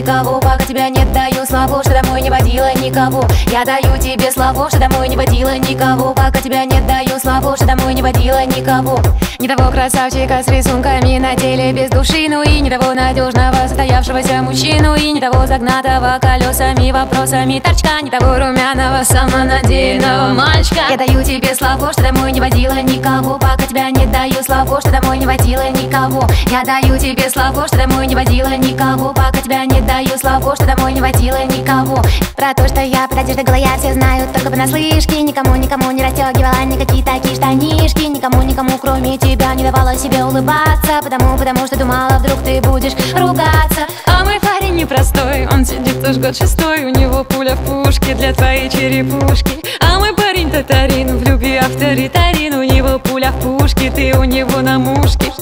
никого, пока тебя нет, даю слово, что домой не водила никого. Я даю тебе слово, что домой не водила никого, пока тебя нет, даю слово, что домой не водила никого. Не того красавчика с рисунками на теле без души, ну и не того надежного состоявшегося мужчину, и не того загнатого колесами, вопросами торчка, не того румяного самонадеянного мальчика. Я даю тебе слово, что домой не водила никого, пока тебя нет, даю слово, что домой не водила никого. Я даю тебе слово, что домой не водила никого, пока тебя нет, даю слово, что домой не водила никого. Про то, что я под одеждой голая, все знают только понаслышке. Никому не расстегивала никакие такие штанишки, никому кроме тебя не давала себе улыбаться, потому что думала, вдруг ты будешь ругаться. А мой парень непростой, он сидит уж год шестой, у него пуля в пушке для твоей черепушки. А мой парень татарин, в любви авторитарин, у него пуля в пушке, ты у него на мушке.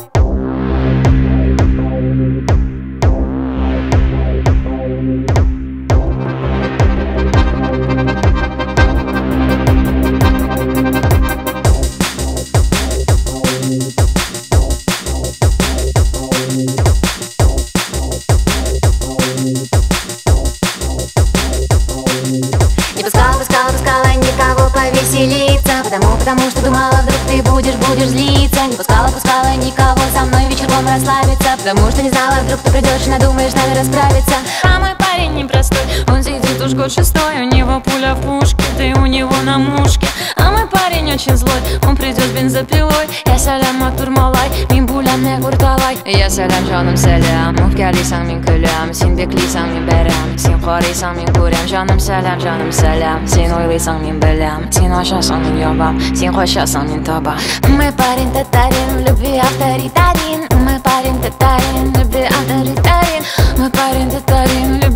Не пускала никого повеселиться, потому что думала, вдруг ты будешь злиться. Не пускала никого со мной вечерком расслабиться, потому что не знала, вдруг ты придешь и надумаешь с нами расправиться. А мой парень непростой, он сидит уж год шестой, у него пуля в пушке, ты у него на мушке. А мой парень очень злой, он придет с бензопилой. Я салям атурмалай, мин пулям не курталай. Я салям жаным салям, муфкалисаң мен көлем, сен беклисаң мен бәрем, сен қарисаң мен көрем. Жаным салям, сен ойлайсаң мен білем, сен ашасаң мен ябам, сен қошасаң мен табам. Мой парень татарин, в любви авторитарин. Мой парень татарин, в любви авторитарин. Мой парень татарин,